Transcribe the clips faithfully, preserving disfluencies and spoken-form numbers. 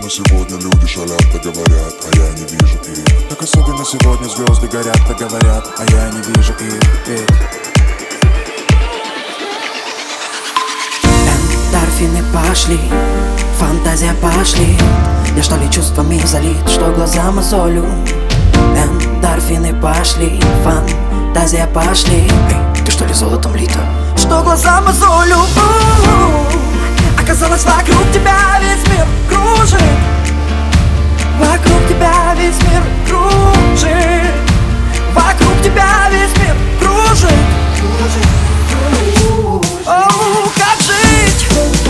Особенно сегодня люди шалят, да говорят, а я не вижу их. Так особенно сегодня звезды горят, да говорят, а я не вижу их. Ведь эндорфины пошли, фантазия пошли. Я что ли чувствами залит, что глаза мозолю. Эндорфины пошли, фантазия пошли. Эй, ты что ли золотом лита? Что глаза мозолю. Оказалось, вокруг тебя весь мир кружит. Вокруг тебя весь мир кружит. Вокруг тебя весь мир кружит. Оу, как жить?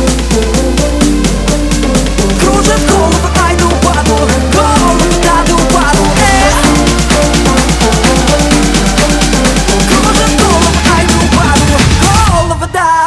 Кружит голову, ай да упаду. Голову, да да упаду. Кружит голову, ай да упаду. Голову, да.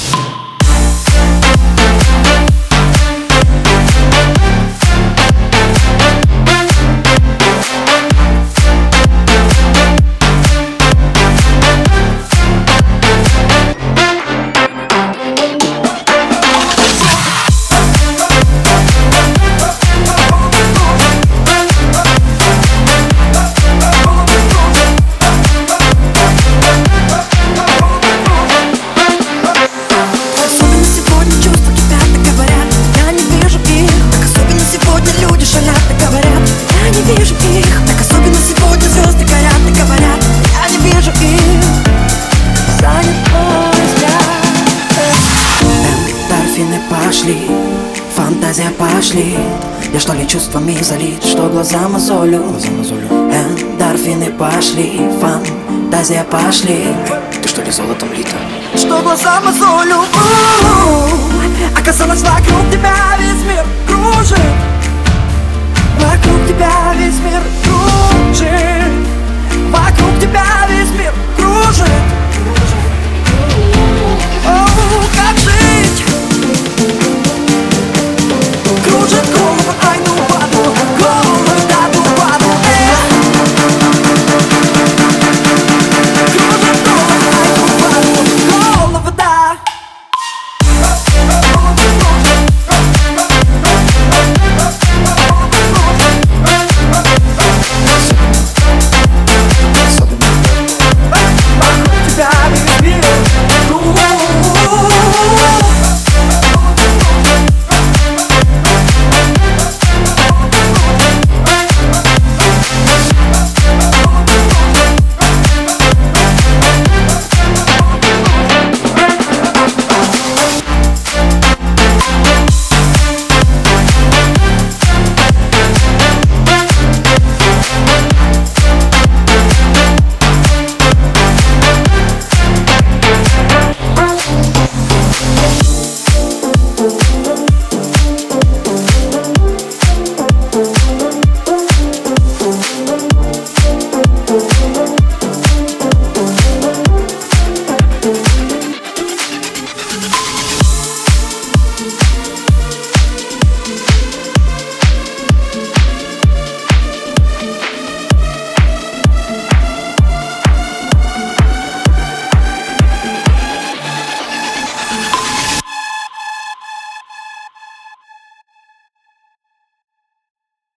Пошли, фантазия пошли. Я что ли чувствами залит, что глаза мозолю. Эндорфины пошли, фантазия пошли. Ты что ли золотом лита? Что глаза мозолю. Оказалось, вокруг тебя весь мир кружит. Вокруг тебя весь мир кружит.